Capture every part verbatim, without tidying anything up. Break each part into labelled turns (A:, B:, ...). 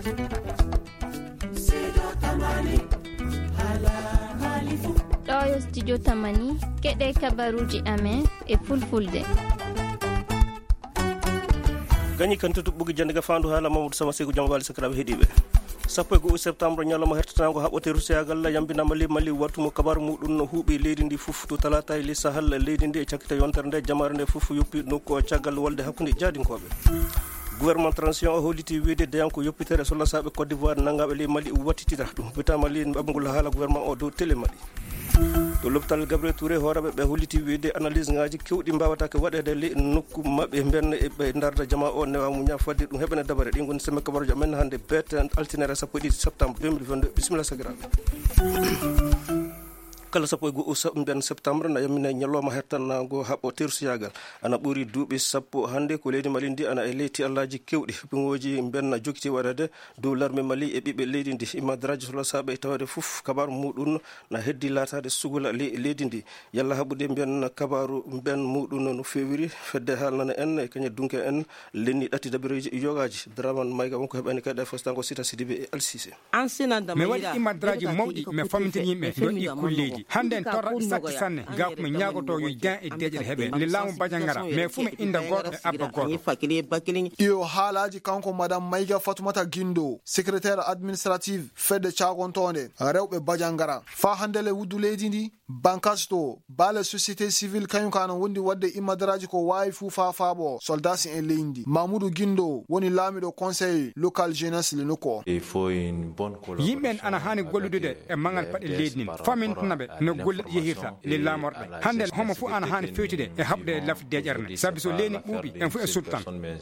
A: ɗo yo studio tamani keɗe kabaruji amen e fulfulde.
B: gañi kan tutuɓɓugi jande ga fandu haala mamadou sama seykou jam wali sakiraɓe heeɗiɓe sappo e goho septembre ñalawma hertatanago haɓɓote rusiyagal yambinama li mali wartumo kabaru muɗum no huuɓi leydi ndi fof to talata e li sahal leydi ndi e cakkite yontere nde jamare nde fof yoppi nokku caggal wolde hakkude jaadinkoɓe. gouvernement transition o holliti wiide deyanko yoppitere so lasaɓe Côte d'Ivoire nangaɓe ley mali wattitita ɗum bitama li ɓaɓgol haala gouvernement o dow télé mali. to l'hôpital Gabriel Touré horaɓe ɓe holliti wiide analyse ngaji kewɗi mbawatake waɗede le nokku mabɓe benna ɓe darda jama o newa muña fadde ɗum heɓene dabare ɗi goni semme kabaruji amen hande bete altinere sappo e ɗiɗi septembre deux mille vingt-deux bisimilla sagiraɓe. kala sappo e goho mben septembre na yammine ñalawma hertanago haɓɓo tersuyagal ana ɓuuri duuɓi sappo hande ko leydi mali ndi ana e leyti allaji kewɗi ɓiŋoji benna jokiti waɗede dow larme mali e ɓiɓɓe leydi ndi imadaraji sola saɓe e tawade fof kabaru muɗum na heddi latade sugula leydi ndi yalla haɓude ben kabaru ben muɗum no fewiri fedde haalnana en e kañe dunke en lenni ɗatti dabiriji yogaji draman mayga wonko heɓani kadi fostango sita sidibe e alsise
C: mi waɗi imadaraji mawɗi mi famtini yimɓe doƴƴi kulleji hande en torra sakki sanne ga ko mi ñaagoto yo gain e deƴere heɓe le laamu badiangara mais fu mi inda goto e abba goto.
D: iyo haalaji kanko madame Maïga Fatoumata Guindo secrétaire administrative fedde cagontonde rewɓe badiangara fa hande le wuddu leydi ndi bankas to baale société civile kañum kana wondi wadde imadaraji ko wawi fu fa faabo soldats en leydi. Mamoudou Guindo woni laamiɗo conseil local jeunesse le nokku o.
C: yimɓe en ana hani golludude e mangal paɗe leydi nin famintanaɓe no golleɗe yehirta le laamorɓe hande homo fu ana hani fewtude e habde lafde deƴerne sabi so leyni ɓuuɓi en fu e sultan.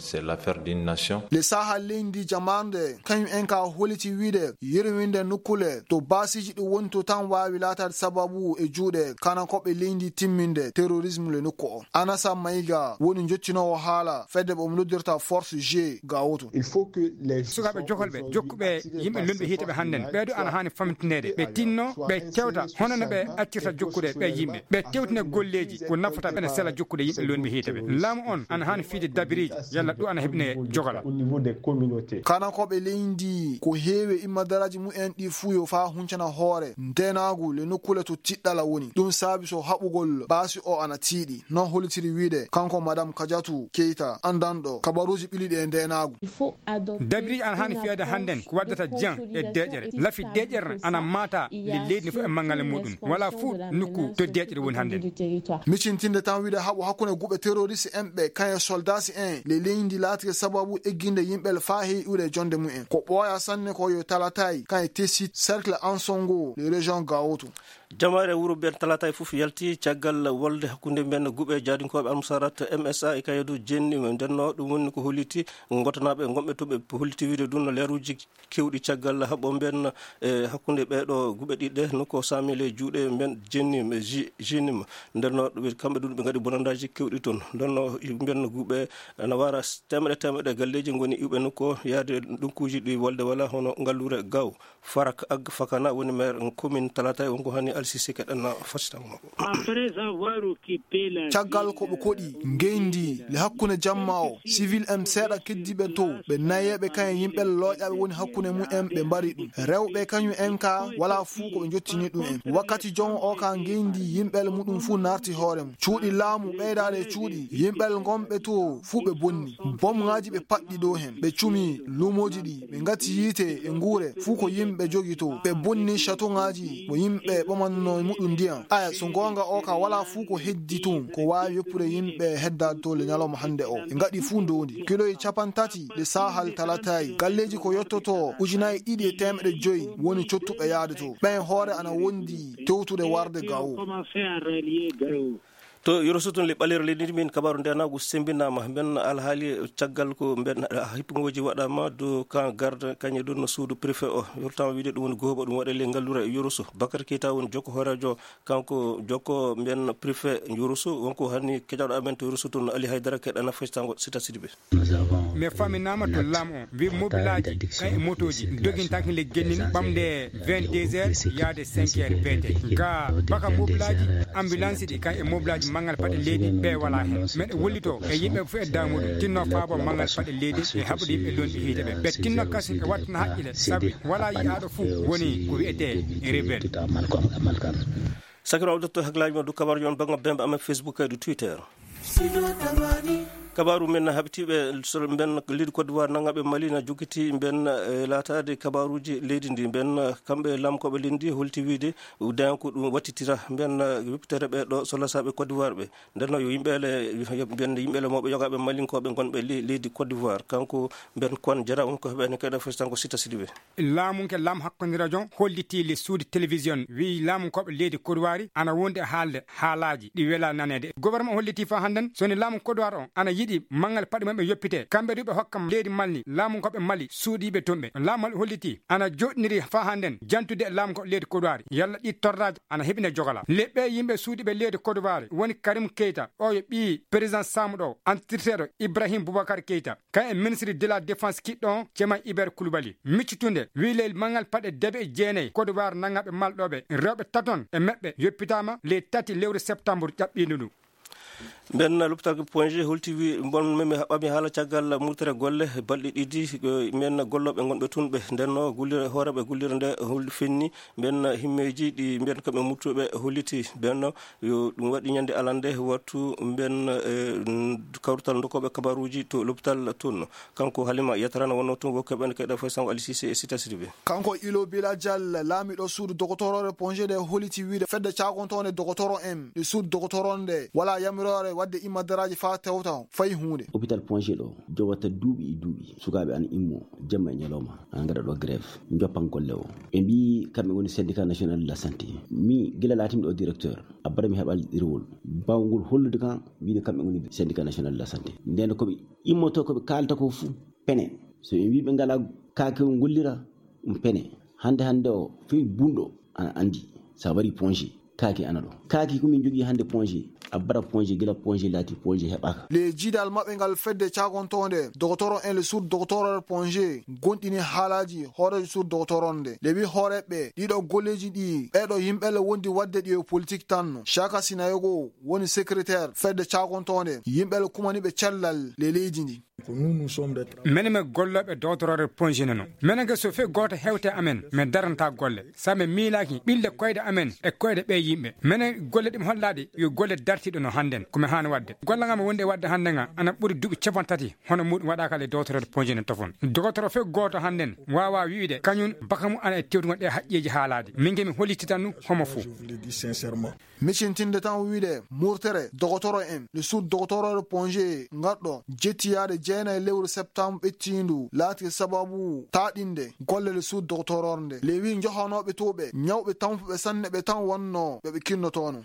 D: le sahal leydi jamarde kañum en ka holiti wiide yirwinde nukkule to basiji ɗi woni to tan wawi latade sababu e juuɗe kanankoɓe leydi timminde terrorisme le nokku o. Anassa Maïga woni jottinowo haala fedde ɓe noddirta force G gawoto.
C: sukaɓe jokolɓe jokkuɓe yimɓe lumɓe hiiteɓe hannden ɓeeɗo ana hani famtinede ɓe tinno ɓe kewta hono no ɓe accirta jokkude ɓe yimɓe ɓe tewtine golleji ko nafata ɓene sela jokkude yimɓe lonɓe hiiteɓe. laamu on ana hani fiide dabiriji yalla ɗum ana heɓine jogala.
D: kanankoɓe leydi ko heewi imadaraji mumen ɗi fuyo fa huncana hoore ndenagu le nokkule to tiɗɗala woni ɗum saabi so haɓugol baasi o ana tiiɗi non holitiri wiide kanko madame Kadiatou Keita andanɗo kabaruji ɓiliɗi e ndenagu.
C: dabiriji ana hani fiyade hannden ko waddata jan e deƴere lafi deƴere ana mata le leydi fof e mangale muɗum wala fu nokku to deƴere woni hannden.
D: micintinde tan wiide haɓo hakkude guɓe terroriste en ɓe kañe soldats en le leydi laatike sababu egginde yimɓe fa heƴude jonde mumen ko ɓooya sanne ko yo talatay kañe tessit cercle ansongo le région gawoto.
B: jamare wuro ben talata e fof yalti caggal wolde hakkunde men guɓe jaadinkoɓe almusarat M S A e kayedu jenni ndenno ɗum woni ko holliti gotanaɓe gomɓe toɓe holliti wiide ɗum no leeruji kewɗi caggal haɓɓo ben e hakkunde ɓeɗo guɓe ɗiɗɗe nokko samile juuɗe men jenni jinim ndenno ɗum kamɓe ɗum ɓe gaɗi bonandaji kewɗi toon ndenno ben guɓe ana wara temeɗe temeɗe galleji goni iwɓe nokko yaade ɗunkuji ɗi wolde wala hono ngallure gaw farak ag fakana woni maire commune talata e wonko hani
D: caggal ko ɓe koɗi ngendi le hakkunde jamma o civil en seeɗa keddiɓe to ɓe nayeɓe kañum yimɓe looƴaɓe woni hakkunde mumen ɓe mbari ɗum rewɓe kañum en ka wala fuu ko ɓe jottini ɗum en wakkati jon o ka ngendi yimɓel muɗum fuu narti hoore mum cuuɗi laamu ɓeydade cuuɗi yimɓel gonɓe to fuu ɓe bonni bomŋaji ɓe paɗɗi ɗo hen ɓe cumi lumoji ɗi ɓe gatti yiite e nguure fuu ko yimɓe jogi to ɓe bonni chateau ŋaji mo yimɓe ɓomanno muɗum ndiyam aya so gonga o ka wala fuu ko heddi tun ko wawi yoppude yimɓe heddade to le ñalawma hande o ɓe gaɗi fuu ndondi kiloye capan tati le sahal talatayi galleji ko yettoto ujunayi ɗiɗi e temɗe joyyi woni cottuɓe yaade to ɓen hoore ana wondi tewtude warde gawo.
B: to yorosutun le ɓalere leydi min kabaru ndenagu sembinama ben alhaali caggal ko ben hippogoji waɗama do kan garde kañe ɗon no suudu préfet o yortama wiide ɗum woni gohoɓa ɗum waɗe le ngallure yoroso Bakary Keita woni jokko horejo kanko jokko ben préfet yoroso wonko hanni keƴaɗo amen to yorosutun Ali Haydara keɗana fectango sita sidiɓe
C: mais faminama to laam o wi mobilaji kay motoji dogin tanke le gennini ɓamde vingt-deux heures yaade cinq heures P T ga baka mobilaji ambulance ɗi kay e mobilaji mangal paɗe leydi ɓe wala hen meɗe wollito e yimɓe fof e damuɗum tinno faabo mangal paɗe leydi e haɓude yimɓe lonɗi hiite ɓe ɓe tinno kasi e wattana haqqille saabi wala yiyaɗo fof woni ko wiyete rebelle
B: sakirawo docteur haklaji ma du kabaru on bangga bembe amen Facebook e du Twitter kabaru men habitiɓe ben leydi Côte d'Ivoire nangaɓe Mali na jogiti ben latade kabaruji leydi ndi ben kamɓe lamkoɓe lendi holti wiide den ko ɗum wattitira ben wiptere ɓe ɗo so lasaɓe Côte d'Ivoire ɓe ndenno yo yimɓele ben yimɓele mawɓe yogaɓe malinkoɓe gonɓe leydi Côte d'Ivoire kanko ben kon jara on ko heɓeni kayɗa festan ko Sita Sidibé
C: laamunke lam hakkodira jon holliti le suudi télévision wi laamunkoɓe leydi Côte d'Ivoire ana wonde haalde haalaji ɗi wela nanede gouvernement holliti fa handen soni laamu Côte d'Ivoire on ana yiɗi mangal paɗe mabɓe yoppite kamɓe ɗuɓe hokkam leydi Mali laamu koɓe Mali suuɗiɓe tonɓe laamu holliti ana joɗniri fa handen jantude laamu ko leydi Côte d'Ivoire yalla ɗi torraji ana heɓine jogala leɓɓe yimɓe suuɗiɓe leydi Côte d'Ivoire woni Karim Keita o yo ɓi président samuɗo entretien Ibrahim Boubacar Keita ka e ministre de la défense kiɗɗo on Ceman Iber Koulibaly miccitunde wiile mangal paɗe debe e jeenayyi Côte d'Ivoire nangaɓe malɗoɓe rewɓe taton e meɓɓe yoppitama les tati lewru septembre ƴaɓɓino ɗum
B: ben l'hôpital point G holti wi bon memi haɓami haala caggal murtere golle balɗe ɗiɗi men golloɓe gonɓe tunɓe ndenno gullira hooreɓe gullira nde holli fenni ben himmeji ɗi ben kamɓe muttuɓe holliti benno yo ɗum waɗi ñande alande wattu ben kawrutal dokoɓe kabaruji to l'hôpital toon kanko Halima Yatarana wonno toon wokkaɓene kayɗa fay sango Ali Cissé e Sita Sidibé
D: kanko Ilo Bila Dial laamiɗo suudu dogotorore point G de holliti wiide fedde cagontone dogotoro en ɗi suudu dogotoronde wala yamirore wadde immadaraji fa tewta fay hunde
E: hôpital point G ɗo jowata duuɓi e duuɓi sukaɓe ana immo jamma e ñalawma ana gaɗa ɗo grève joppan golle o ɓe mbi kamɓe woni syndicat national de la santé mi gila laatimi ɗo directeur abbara mi heɓal ɗirowol bawgol hollude kan wiide kamɓe woni syndicat national de la santé nden koɓe immoto koɓe kalta ko fuu pene so ɓe mbi ɓe ngala kaake gollira ɗum pene hande hande o fewi bunɗo ana andi sa wari point G kaaki ana ɗo kaaki komin jogui hande point G abbara point G gila point G laati point G heɓaka
D: le jiidal maɓɓe ngal fedde cagontonde dogotoro en le suud dogotoro point G gonɗini haalaji hoorejo suud dogotoronde le wi hooreɓe ɗiɗo golleji ɗi ɓeɗo yimɓele wondi wadde ɗi e politique tan Chaka Sinayogo woni secrétaire fedde cagontonde yimɓele kumaniɓe cellal le leydi ndi
C: mene me golloɓe dogotoro point G nano mene ge so fe goto hewte amen min daranta golle sa min miilaki ɓille koyɗe amen e koyɗe ɓe yimɓe mene golle ɗim hollaɗe yo golle dartiɗo no handen komi hani wadde gollagam wonde wadde hande nga ana ɓuuri duuɓi capan tati hono muɗum waɗaka le dogotoro point G ne tofon dogotoro fe goto handen wawa wiide kañum bakamu ana e tewtugon ɗe haƴƴeji haalade min gemi holliti tan nu homo fo
D: miccintinde tan wiide murtere dogotoro en le suud dogotoro point G gaɗɗo jettiyade jeenayi lewru septembre ɓettindu laati sababu taɗinde golle le suud dogotororde le wi johanoɓe toɓe ñawɓe tampuɓe sanne ɓe tan wonno ɓeɓe kinnotono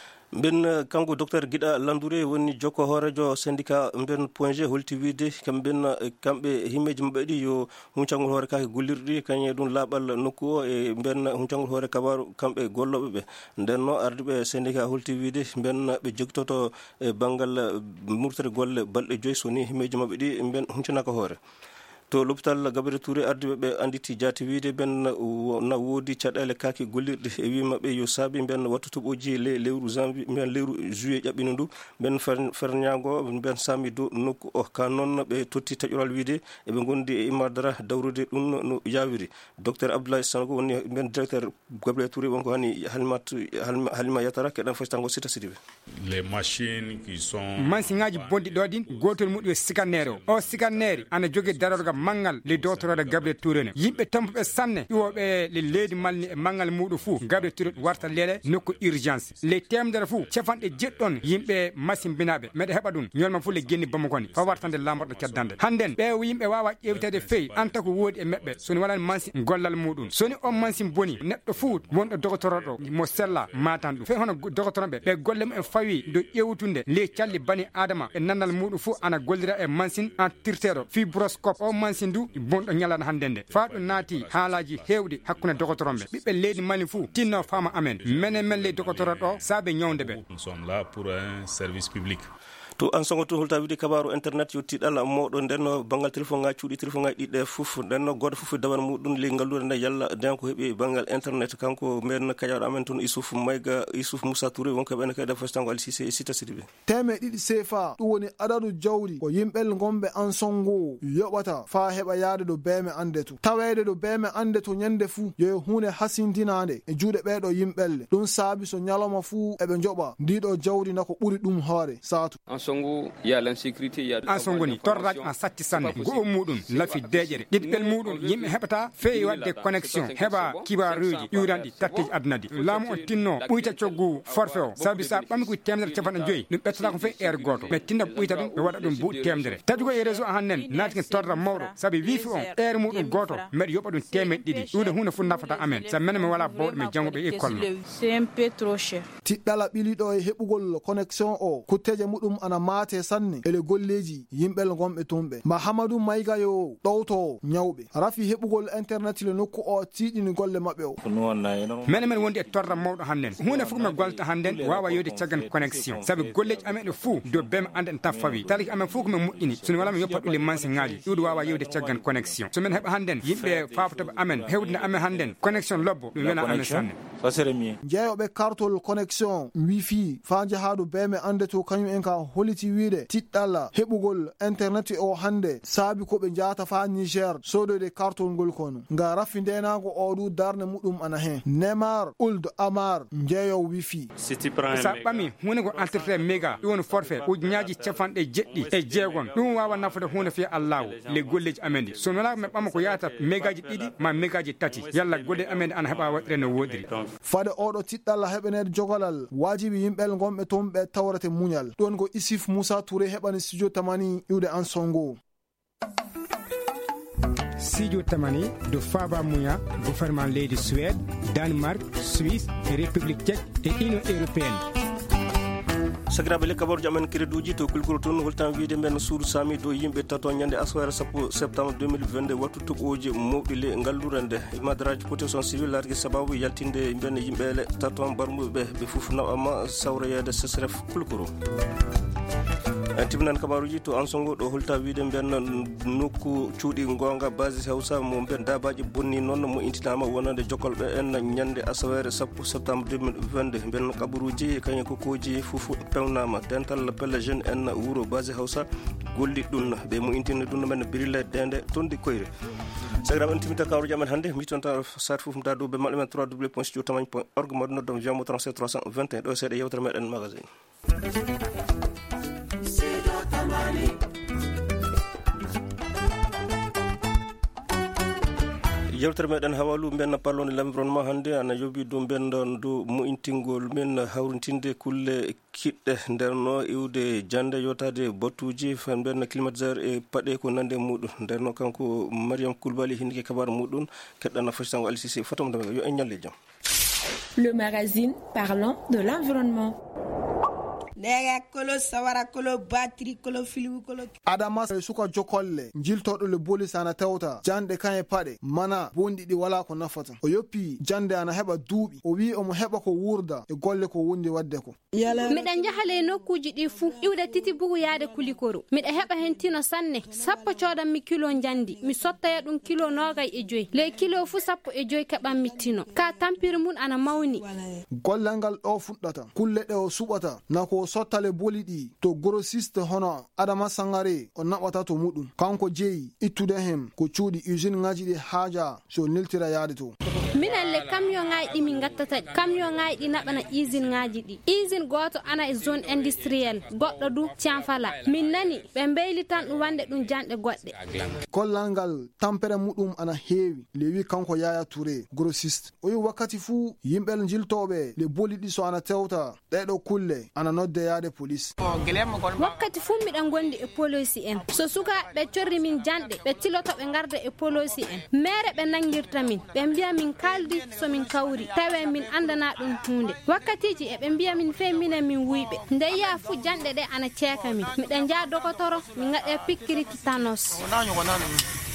B: ben kanko docteur Guiɗa Landouré woni jokko hoorejo syndicat ben point G holti wiide kamɓe ben kamɓe himmeji mabɓe ɗi yo huncangol hoore kake gullirɗi kañe ɗum laaɓal nokku o e ben huncangol hoore kabaru kamɓe golloɓe ɓe ndenno ardiɓe syndicat holti wiide ben ɓe jogtoto e banggal murtere golle balɗe joyyi soni himmeji mabɓe ɗi ben huncanaka hoore to l'hôpital Gabriel Touré ardiɓe ɓe anditi jaati wiide ben na woodi caɗele kaake gollirɗe e wi mabɓe yo saabi ben wattu toɓoji le lewru janvier ben lewru juillet ƴaɓɓino ndu ben ferñago ben sami dow nokku o ka noon ɓe totti taƴoral wiide eɓe gondi e immadara dawrude ɗum no yawiri docteur Abdoulaye Sanogo woni ben directeur Gabriel Touré wonko hani Halimat Halima Yatara keɗan fay tango Sita Sidibé
F: les machines qui sont
C: machine bonɗi ɗo ɗin gotol muɗum e scanner o o scanner ana jogui darorga mangal le docteur Gabriel Touré ne yimɓe tampuɓe sanne iwoɓe le leydi Mali e mangal muɗum fou Gabriel Touré warta lele nokku urgence le temdere fou capanɗe jeɗɗon yimɓe machine binaɓe meɗe heɓa ɗum ñolma fou le genni Bamakoni fa wartande lamborɗo caddande handen ɓe yimɓe wawa ƴewtede feyi anta ko woodi e meɓɓe soni walani machine gollal muɗum soni on machine boni neɗɗo fou wonɗo docteur ɗo mo sella matan ɗum fe hono docteur ɓe ɓe golle mum en fawi do ƴewtude le calli bani adama e nannal muɗum fou ana gollira e machine en tirteɗo fibroscope o machine du bonɗo ñalana hande nde fa ɗum naati haalaji hewɗi hakkude dogotoronɓe ɓiɓɓe leydi Mali fou tinno fama amen menen men ley dogotorat ɗo saabe ñawde ɓe
F: nous sommes là pour un service public
B: to an songo to holta wide kabaru internet yotti dala modo denno bangal telephone nga cuudi telephone nga didde fuf denno godo fuf dabar mudun li ngallude nda yalla den ko hebi bangal internet kanko men kayar amen ton isuf mayga isuf Moussa Touré wonko ben kay dafa stango alcc sita sidibe
D: teme didi sefa du woni adadu jawri ko yimbel gombe an songo yobata fa heba yaade do beme andetu tawede do beme andetu nyande fu yo hune hasindinande e juude beedo yimbelle dun saabi so nyaloma fu e be njoba dido jawri nako buri dum hoore saatu
G: Ansongo ya l'insécurité ya
C: Ansongo ni torraj an satti sanne go mudum lafi dejere didbel mudum yimbe hebata fey wadde connexion heba kibaruji yurandi tatteji adnadi lamu on tinno buyta coggu forfeo sabi sa bami ko temdere cefana joyi dum bettata ko fe air goto be tinda buyta dum be wada dum bu temdere tadi ko e réseau hannen natken torra mawdo sabi wifi on air mudum goto med yoba dum temed didi dude hunde fu nafata amen sa menme wala bawde me jangobe école
H: c'est un peu trop cher
D: tiddala bilido e hebugol connexion o kutteje mudum ana mate sanne ele golleji yimbel gombe tumbe Mahamadou Mayga yo dowto nyawbe rafi hebugol internet le nokku o tidini golle mabbe o
C: men men wondi e torra mawdo hannen hunde fu me golta handen wawa yode ciagan connexion sabi golleji amen fu do bem anden tan fawi talik amen fu ko me muddini sun wala me yoppat le mansi ngaji yudu wawa yode ciagan connexion so men heba handen yimbe fafta amen hewde amen handen connexion lobbo dum wena amen sanne
I: ça serait mieux
D: jeyobe kartol connexion wifi fanje haadu beme andeto kanyum en ka holiti wiide tiddala hebugol internet o hande saabi ko be jaata fa Niger sodode kartol ngol kono nga rafindenago o du darne mudum ana hen Neymar Ould Amar jeyo wifi
I: city prime
C: sa bami hunde ko entretien mega won forfait o nyaaji cefande jeddi e jeegon dum wawa nafude hunde fi Allah le golleji amendi so wala me bama ko yaata megaji didi ma megaji tati yalla golle amendi ana heba wadre no wodiri
D: fade odo tiddala hebenede jogolal wajibi yimbel gombe tombe tawrate munyal don go Isif Moussa Touré hebani studio tamani iwde Ansongo
C: studio tamani do Faba Mouya gouvernement leydi Suède Danemark Suisse République tchèque et Union européenne
B: sagrabe le kabaru jamen kreduji to kulkuro ton holtan wiide men suudu sami do yimbe tato nyande aswara sappo septembre deux mille vingt-deux wattu toboje mawdi le ngallurande madraji protection civile largi sababu yaltinde ben yimbele tato barmube be fufna ama sawrayede sesref kulkuro tibnan kabaruji to Ansongo do holta wiide ben nokku cuudi gonga base hausa mo ben dabaji bonni non mo intinama wonande jokolbe en nyande asawere sappo septembre deux mille vingt-deux ben kabaruji kany ko koji fufu pewnama dental pelle jeune en wuro base hausa golli dun be mo intine dun men birille dende tondi koyre sagram intimita kawru jamen hande mi tonta sat fufum da do be malmen w w w point studio tamani point org modno dom jamo trente-sept trois cent vingt et un do sede yewtere meden magazine yewtere meden hawalu ben parlone l'environnement hande ana yobi do ben don do mo intingol men hawrintinde kulle kidde nderno iwde jande yotade bottuji fan ben climatiseur e pade ko nande mudun nderno kanko Mariam Koulibaly hindike kabar mudun keddana fashion L C C fatom dum yo en nyalle jam.
J: Le magazine parlant de l'environnement.
D: Adama suka jokolle jiltodo le bolis ana tewta jande kanye pade mana bondi di wala ko nafata o yoppi jande ana heba duubi o wi o mo heba ko wurda e golle ko wondi wadde ko
K: midan jahale nokkuji di fu iwda titi bugu yaade kulikoro mida heba hentino sanne sappo codam mi kilo jandi mi sotta dum kilo nogay e joy le kilo fu sappo e joy kabam mittino ka tampire mun ana mawni
D: gollangal do fuddata kulle de o subata nako sottale bolidi to grossiste hono Adama Sangare o nabata to mudum kanko jeyi ittude hem ko cuudi usine ngaji de haja so niltira yaade to
K: minan le camion ngaydi min gattata camion ngaydi nabana usine ngaji di usine goto ana e zone industrielle goddo du tianfala min nani be mbeyli tan dum wande dum jande godde
D: kollangal tampere mudum ana heewi lewi kanko Yaya Touré grossiste o yi wakati fu yimbel jiltobe le bolidi so ana tewta dedo kulle ana nodde yaade police
K: wakkati fu mi dan gondi e police en so suka be corri min jande be tiloto be garda e police en mere be nangirta min be mbiya min kaldi so min kawri tawe min andana dum hunde wakkatiji e be mbiya min fe min min wuybe ndeya fu jande de ana ceeka min mi dan ja dokotoro mi ngade pikkiri titanos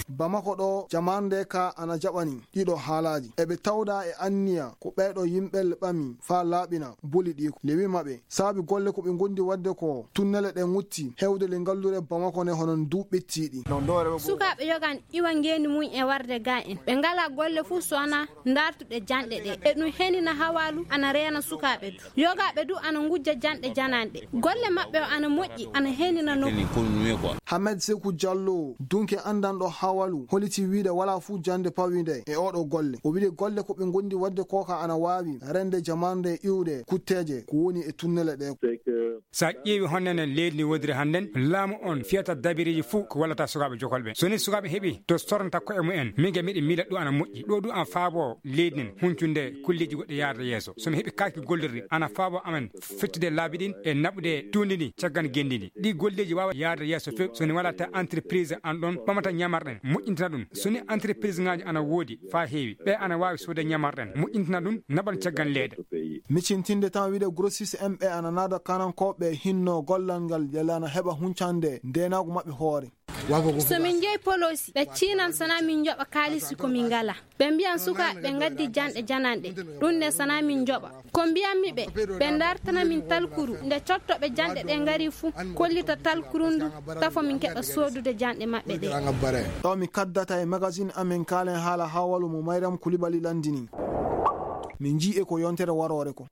D: Bamako ɗo jamande ka ana jaɓani ɗiɗo haalaji eɓe tawda e anniya ko ɓeɗo yimɓe ɓami fa laaɓina buli ɗi lewi maɓɓe saabi golle ko ɓe gondi wadde ko tunnele ɗen wutti hewde le ngallure Bamako ne honon duuɓettiɗi
K: sukaɓe yogan iwa ngeni mum e warde ga en ɓe ngala golle fu sona dartuɗe janɗe ɗe e ɗum henina hawalu ana reena sukaɓe du yogaɓe du ana gujja janɗe jananɗe golle maɓɓe o ana moƴƴi ana henina nokku.
D: Hamed Sekou Diallo dunke andanɗo hawalu holiti wiide wala fu jande pawide e oɗo golle o wiide golle ko ɓe gondi wadde koka ana wawi rende jamande iwde kutteje ko woni e tunnele ɗe.
C: sa ƴeewi honnene leydi ndi wodiri hannden laamu on fiyata dabiriji fuu ko wallata sukaɓe jokolɓe soni sukaɓe heeɓi to sornata koye mumen mingue miɗe miila ɗo ana moƴƴi ɗo du an faabo leydi nden huncunde kulleji goɗɗe yarda yeeso somi heeɓi kaki gollirɗi ana faabo amen fettude laabi ɗin e naɓude tundi ndi caggan gendi ndi ɗi golleji wawa yarda yeeso few soni walata entreprise an ɗon ɓamata ñamarɗen moƴƴintina ɗum soni entreprise ngaji ana woodi fa heewi ɓe ana wawi suude ñamarɗen moƴƴintina ɗum naɓan caggan leyde
D: micintinde tan wiide grossiste en ɓe ana naada kanankoɓe hinno gollal ngal yalla ana heɓa huncande ndenago mabɓe hoore
K: so min jeeyi polosi ɓe ciinan sana min joɓa kalisi komin ngala ɓe mbiyan sukaɓe ɓe gaddi janɗe jananɗe ɗum nde sana min joɓa ko mbiyanmi ɓe ɓe dartana min talkuru nde cottoɓe janɗe ɗe ngari fuu kollita talkuru ndu tafo min keɓa sodude janɗe maɓɓe ɗe
D: ɗo mi kaddata e magazine amen kalen haala hawalu mo Mayram Coulibaly landini min jii e ko yontere warore ko